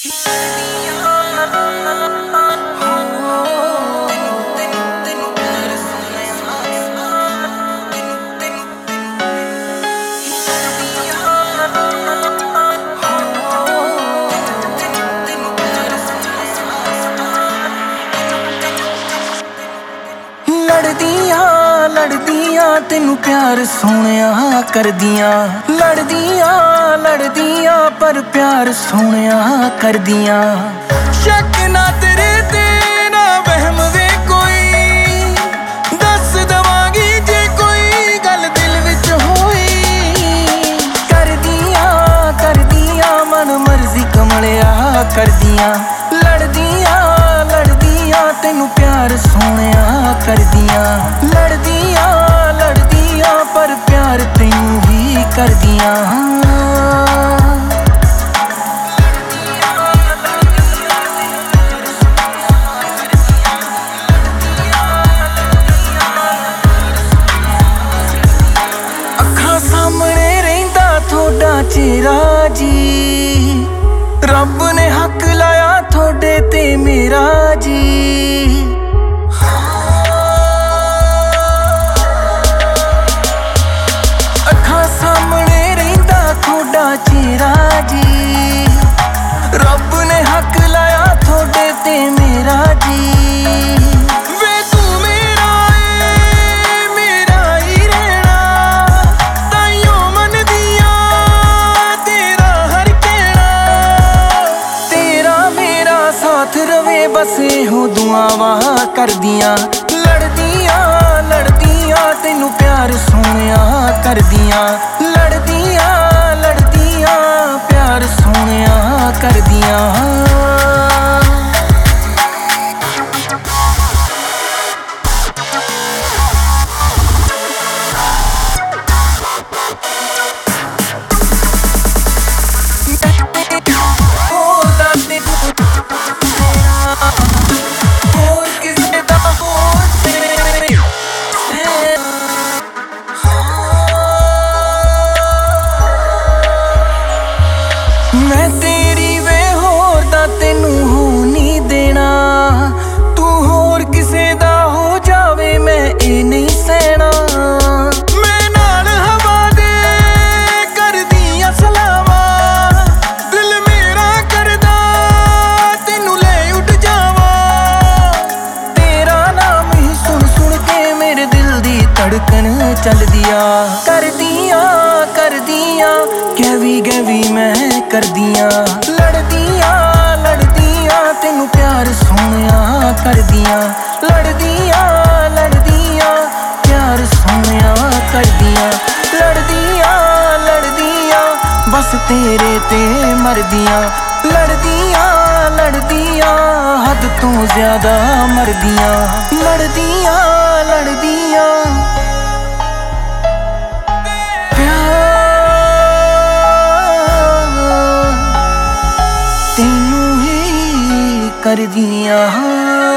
लड़दियां तेनू प्यार सोहणिया करदियां, लड़दियां पर प्यार सोहणिया करदियां। शक ना तेरे ते ना वहम वे कोई, दस दवांगी जे कोई गल दिल विच होई। करदियां मन मर्जी कमलिया करदियां, लड़दियां तेनू प्यार सोहणिया करदियां। लड़दियां पर प्यार तैनू ही करदियां। अखां सामने रहिंदा थोड़ा चेहरा जी, रब ने हक लाया थोड़े ते मेरा जी। अखां सामने रहिंदा थोड़ा चेहरा जी, रब ने हक लाया थोड़े ते मेरा जी। वे तू मेरा है मेरा ही रहना, ताइयों मन दिया तेरा हर कहना। तेरा मेरा साथ रवे बस हो दुआवां करदियां। लड़दियां तेनू प्यार सोहणिया करदियां। लड़दियां प्यार सोहणिया करदियां। मैं तेरी वे होर दा तेनू हो नहीं देना, तू होर किसे दा हो जावे मैं ए नहीं सहना। मैं नाल हवा दे करदियां सलावां, दिल मेरा करदा तेनू ले उठ जावा। तेरा नाम ही सुन सुन के मेरे दिल दी धड़कन चलदिया। करदियां गैवी मैं करदियां। लड़दियां तेनू प्यार सोहणिया करदियां। लड़दियां प्यार सोहणिया करदियां। लड़दियां बस तेरे ते मरदियां। लड़दियां हद तो ज्यादा मरदियां। लड़दियां तेनू ही करदियां।